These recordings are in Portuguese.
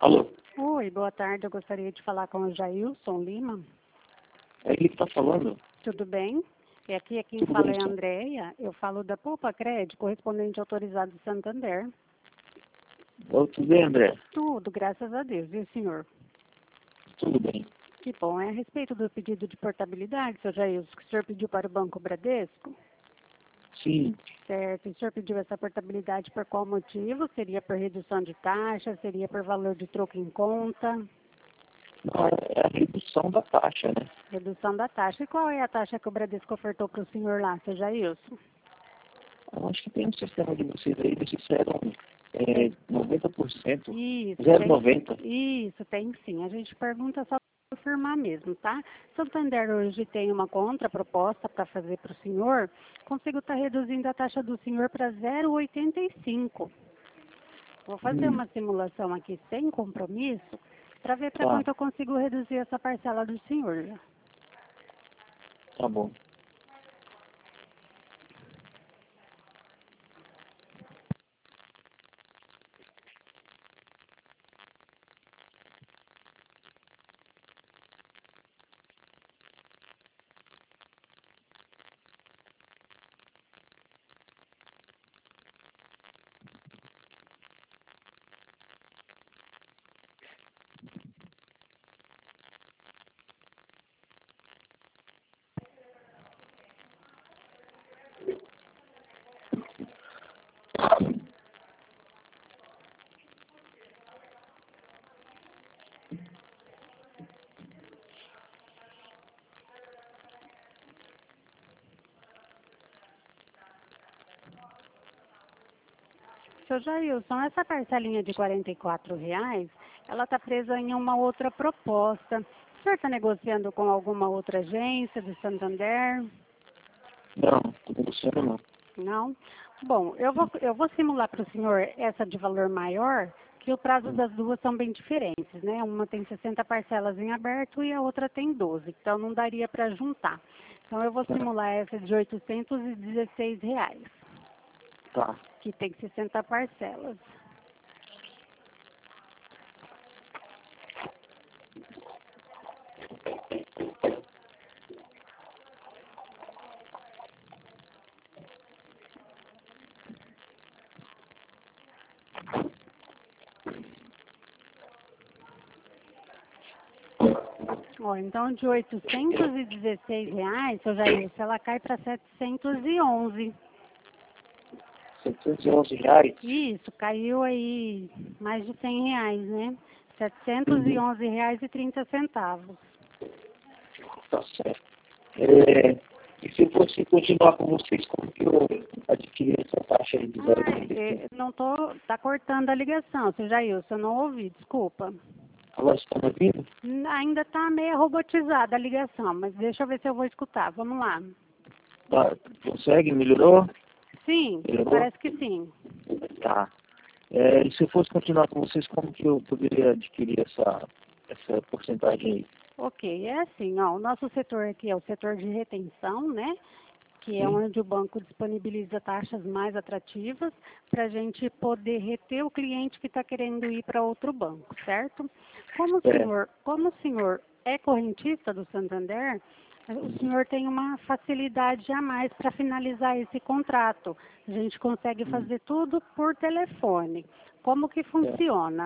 Alô? Oi, boa tarde. Eu gostaria de falar com o Jailson Lima. É ele que está falando? Tudo bem? E aqui quem Tudo fala bem, é a senhor. Andréia. Eu falo da Poupa Crédito, correspondente autorizado de Santander. Tudo bem, André? Tudo, graças a Deus. E o senhor? Tudo bem. Que bom. É a respeito do pedido de portabilidade, seu Jailson, que o senhor pediu para o Banco Bradesco? Sim. Certo. E o senhor pediu essa portabilidade por qual motivo? Seria por redução de taxa? Seria por valor de troco em conta? Não, é a redução da taxa, né? Redução da taxa. E qual é a taxa que o Bradesco ofertou para o senhor lá, seu Jailson? Eu acho que tem um sistema de vocês aí, eles disseram 90%, Isso, 0,90%. isso, tem sim. A gente pergunta só para confirmar mesmo, tá? Santander hoje tem uma contraproposta para fazer para o senhor. Consigo estar reduzindo a taxa do senhor para 0,85. Vou fazer uma simulação aqui sem compromisso para ver para Tá, quanto eu consigo reduzir essa parcela do senhor. tá bom. Seu Jailson, essa parcelinha de R$ 44, ela está presa em uma outra proposta. O senhor está negociando com alguma outra agência do Santander? Não, tô negociando não. Não? Bom, eu vou simular para o senhor essa de valor maior, que o prazo das duas são bem diferentes, né? Uma tem 60 parcelas em aberto e a outra tem 12, então não daria para juntar. Então eu vou simular essa de R$ 816, Tá. que tem 60 parcelas. Ó, então de R$ 816, seu Jailson, ela cai para 711. R$ 711? Isso, caiu aí mais de R$ 100, né? R$ 711,30. Tá certo. E se eu fosse continuar com vocês, como que eu adquiri essa taxa aí de 0,95? Não tô, tá cortando a ligação, seu Jailson, eu não ouvi, desculpa. Agora estão me ouvindo? Ainda tá meio robotizada a ligação, mas deixa eu ver se eu vou escutar, vamos lá. Tá, consegue? Melhorou? Sim, Melhorou? parece que sim. Tá. E se eu fosse continuar com vocês, como que eu poderia adquirir essa porcentagem aí? Ok, é assim, ó, o nosso setor aqui é o setor de retenção, né? Que é Sim. onde o banco disponibiliza taxas mais atrativas para a gente poder reter o cliente que está querendo ir para outro banco, certo? Como o senhor é correntista do Santander, o senhor tem uma facilidade a mais para finalizar esse contrato. A gente consegue fazer tudo por telefone. Como que funciona?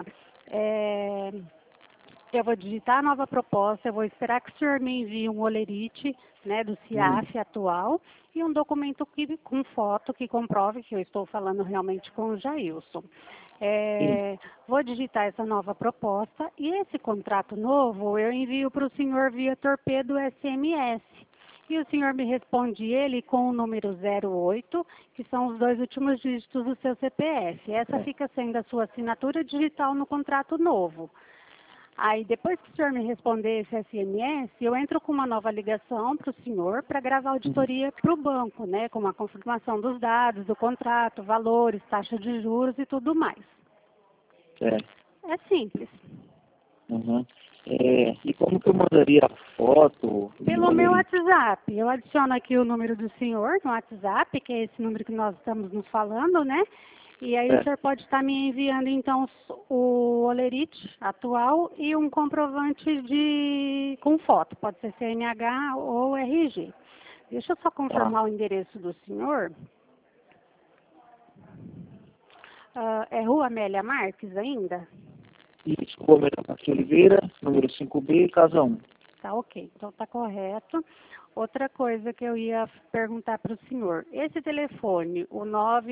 Eu vou digitar a nova proposta, eu vou esperar que o senhor me envie um olerite, né, do CIAF atual e um documento com foto que comprove que eu estou falando realmente com o Jailson. Vou digitar essa nova proposta e esse contrato novo eu envio para o senhor via torpedo SMS. E o senhor me responde ele com o número 08, que são os 2 últimos dígitos do seu CPF. Essa fica sendo a sua assinatura digital no contrato novo. Aí, depois que o senhor me responder esse SMS, eu entro com uma nova ligação para o senhor para gravar auditoria para o banco, né? Com uma confirmação dos dados, do contrato, valores, taxa de juros e tudo mais. É simples. Uhum. E como que eu mandaria a foto? Pelo meu WhatsApp. Eu adiciono aqui o número do senhor no WhatsApp, que é esse número que nós estamos nos falando, né? E aí o senhor pode estar me enviando, então, o holerite atual e um comprovante com foto. Pode ser CNH ou RG. Deixa eu só confirmar o endereço do senhor. É Rua Amélia Marques ainda? Isso, Rua Amélia Marques Oliveira, número 5B, casa 1. Tá ok, então tá correto. Outra coisa que eu ia perguntar para o senhor. Esse telefone, o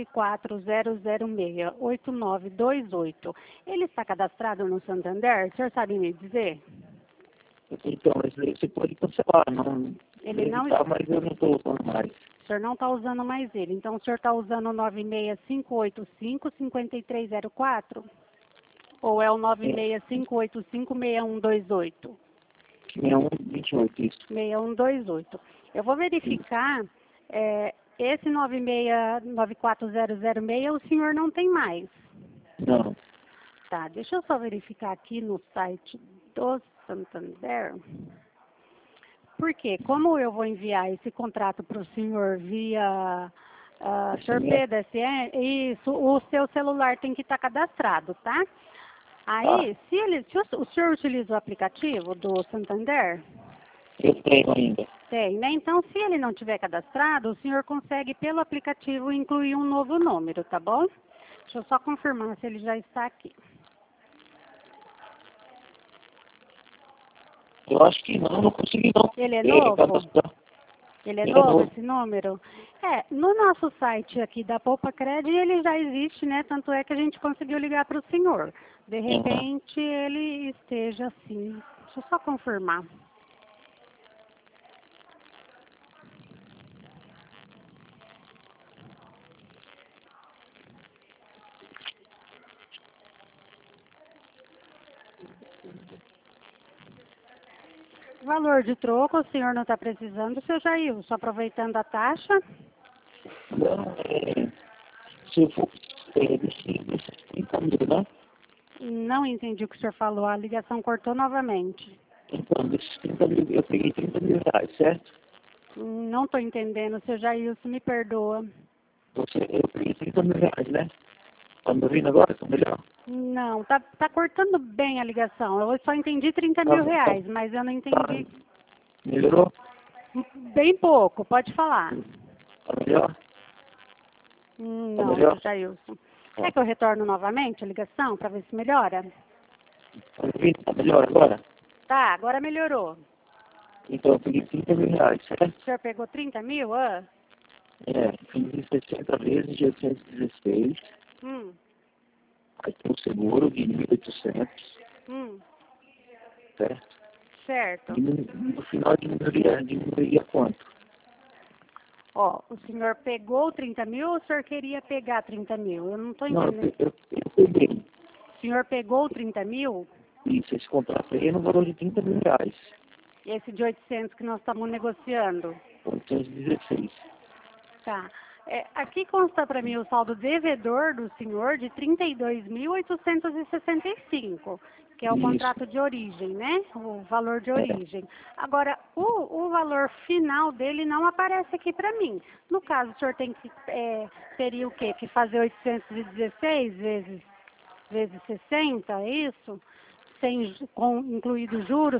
94006-8928, ele está cadastrado no Santander? O senhor sabe me dizer? Então, você pode cancelar, não. Ele não está, mas eu não estou usando mais. O senhor não está usando mais ele. Então, o senhor está usando o 96585-5304? Ou é o 96585-6128? 6128, isso. 6128. Eu vou verificar, esse 94006 o senhor não tem mais. Não. Tá, deixa eu só verificar aqui no site do Santander. Porque como eu vou enviar esse contrato para o senhor via torpedo SE, isso, o seu celular tem que estar cadastrado, tá? Aí, se o senhor utiliza o aplicativo do Santander? Eu tenho ainda. Tem, né? Então, se ele não tiver cadastrado, o senhor consegue, pelo aplicativo, incluir um novo número, tá bom? Deixa eu só confirmar se ele já está aqui. Eu acho que não consegui não. Ele é novo? Ele é novo, esse número? No nosso site aqui da Poupa Cred, ele já existe, né? Tanto é que a gente conseguiu ligar para o senhor. De repente, ele esteja assim. Deixa eu só confirmar. Valor de troco, o senhor não está precisando, seu Jailson, aproveitando a taxa? Não, se eu for desses 30 mil, né? Não entendi o que o senhor falou, a ligação cortou novamente. Então, desses 30 mil, eu peguei 30 mil reais, certo? Não estou entendendo, seu Jailson, me perdoa. Eu peguei 30 mil reais, né? Tá me ouvindo agora? Tá melhor? Não, tá cortando bem a ligação. Eu só entendi 30 mil reais, mas eu não entendi. Melhorou? Bem pouco, pode falar. Tá melhor? Não, melhor? Jailson. Quer que eu retorno novamente a ligação para ver se melhora? Tá me ouvindo? Tá melhor agora? Tá, agora melhorou. Então, eu peguei 30 mil reais, certo? O senhor pegou 30 mil? Fiz em 60 vezes de 816. Aí tem o seguro de 1.800. Certo? Certo. E no final diminuiria quanto? Ó, o senhor pegou 30 mil ou o senhor queria pegar 30 mil? Eu não estou entendendo. Não, eu peguei. O senhor pegou 30 mil? Isso, esse contrato aí é no valor de 30 mil reais. E esse de 800 que nós estamos negociando? 816. Tá. Aqui consta para mim o saldo devedor do senhor de 32.865, que é o contrato de origem, né? O valor de origem. Agora, o valor final dele não aparece aqui para mim. No caso, o senhor teria o quê? Que fazer 816 vezes 60, é isso? Incluído juros,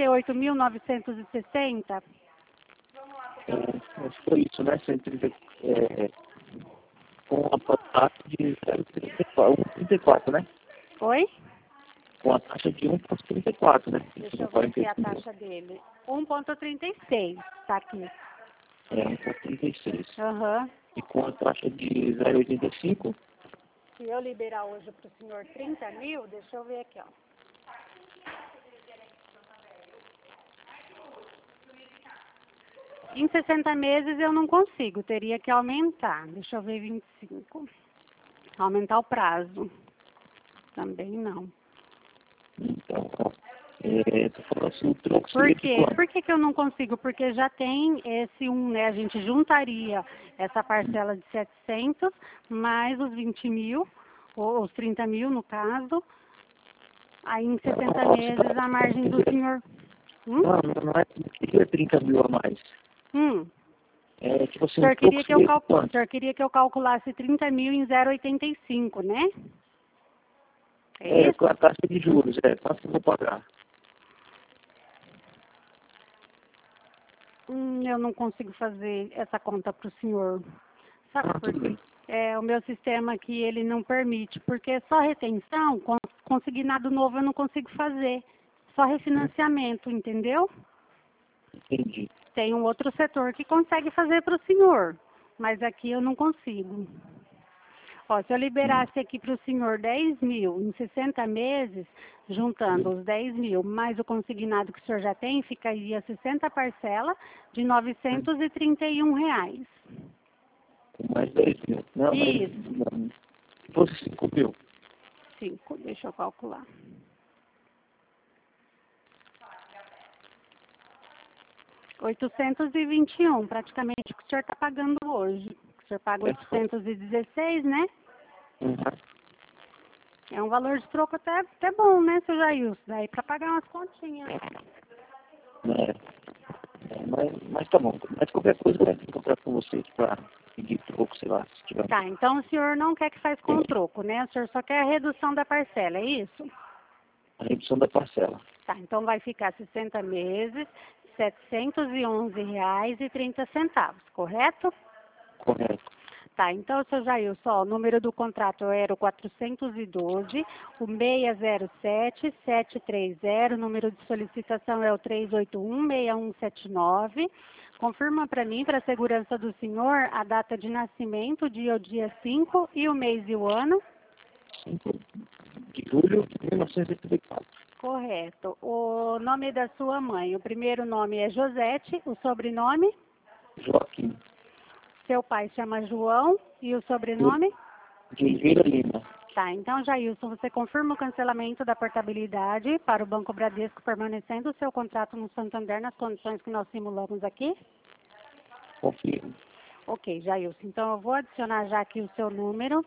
48.960. Mas foi isso, né? 130, com a taxa de 1,34, né? Oi? Com a taxa de 1,34, né? Deixa eu ver aqui a taxa dele. 1,36, tá aqui. 1,36. Aham. E com a taxa de 0,85? Se eu liberar hoje para o senhor 30 mil, deixa eu ver aqui, ó. Em 60 meses eu não consigo, teria que aumentar. Deixa eu ver 25. Aumentar o prazo. Também não. Então, tu falou assim, o troco Por quê? Por que eu não consigo? Porque já tem esse né? A gente juntaria essa parcela de 700, mais os 20 mil, ou os 30 mil no caso. Aí em 60 meses a margem do senhor... Não é 30 mil a mais. tipo assim, O senhor queria que eu, o quanto? senhor queria que eu calculasse 30 mil em 0,85, né? É isso? Com a taxa de juros, quanto que eu vou pagar? Eu não consigo fazer essa conta para o senhor. Sabe por Tudo quê? bem. O meu sistema aqui, ele não permite, porque só retenção, consignado novo eu não consigo fazer. Só refinanciamento, entendeu? Entendi. Tem um outro setor que consegue fazer para o senhor, mas aqui eu não consigo. Ó, se eu liberasse aqui para o senhor 10 mil em 60 meses, juntando os 10 mil mais o consignado que o senhor já tem, ficaria 60 parcela de R$ 931. Mais 10 mil. Não, mas Isso. não. Se fosse 5 mil. 5, deixa eu calcular. R$ 821, praticamente o que o senhor está pagando hoje. O senhor paga 816, né? Uhum. É um valor de troco até bom, né, seu Jailson? Daí para pagar umas continhas. Mas tá bom. Mas qualquer coisa eu entro em contato com vocês para pedir troco, sei lá, se tiver. Tá, então o senhor não quer que faz com troco, né? O senhor só quer a redução da parcela, é isso? A redução da parcela. Tá, então vai ficar 60 meses, R$ 711,30, correto? Correto. Tá, então, seu Jailson, ó, o número do contrato era o 412, o 607-730, o número de solicitação é o 381-6179. Confirma para mim, para a segurança do senhor, a data de nascimento, o dia 5 e o mês e o ano. 5 de julho de 1984. Correto. O nome da sua mãe, o primeiro nome é Josete, o sobrenome? Joaquim. Seu pai chama João e o sobrenome? De Oliveira Lima. Tá, então, Jailson, você confirma o cancelamento da portabilidade para o Banco Bradesco, permanecendo o seu contrato no Santander nas condições que nós simulamos aqui? Confirmo. Ok, Jailson. Então, eu vou adicionar já aqui o seu número,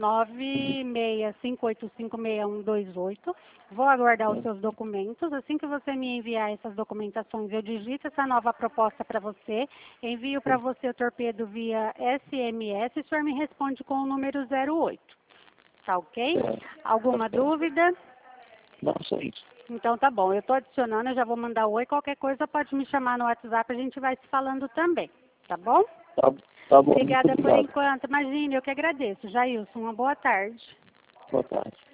965856128. Vou aguardar os seus documentos. Assim que você me enviar essas documentações, eu digito essa nova proposta para você, envio para você o torpedo via SMS e o senhor me responde com o número 08. Tá ok? Alguma dúvida? Não, só isso. Então tá bom, eu estou adicionando, eu já vou mandar oi, qualquer coisa pode me chamar no WhatsApp, a gente vai se falando também, tá bom? Tá bom. Obrigada Muito por obrigado. enquanto, imagine, eu que agradeço. Jailson, uma boa tarde. Boa tarde.